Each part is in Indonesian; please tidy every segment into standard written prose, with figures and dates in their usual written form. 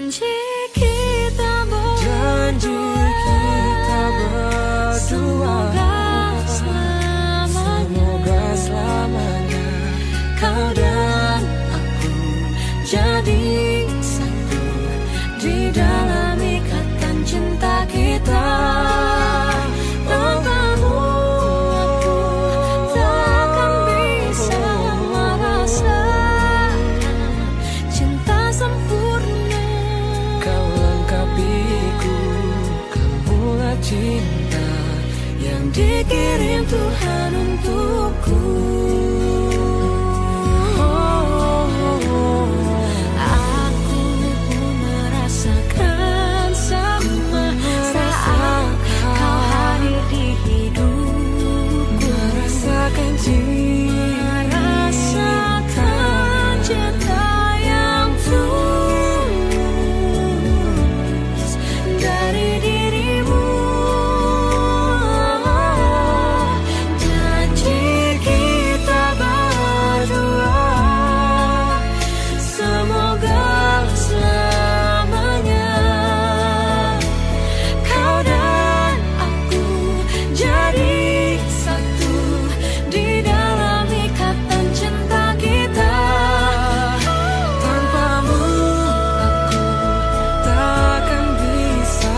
Janji kita berdua, semoga selamanya kau dan aku jadi satu di dalam ikatan cinta kita. Tanpamu aku takkan bisa merasakan cinta sempurna. Kau lengkapiku, kamulah cinta yang dikirim Tuhan untukku. Aku pun merasakan sama saat kau hadir di hidupku. Merasakan cinta yang tulus dari dirimu. Janji kita berdua, semoga selamanya kau dan aku jadi satu di dalam ikatan cinta kita. Tanpamu aku takkan bisa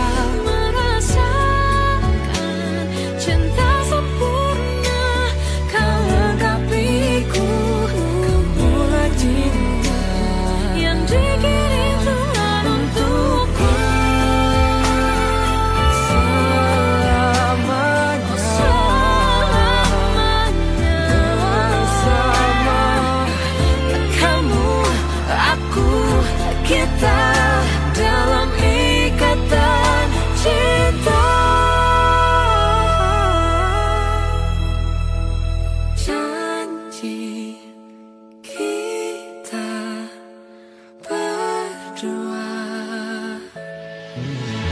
merasakan cinta sempurna. Kau lengkapiku, kamulah cinta yang dikirim Tuhan untukku. Selamanya kamu, aku, kita dalam ikatan cinta. Janji kita berdua.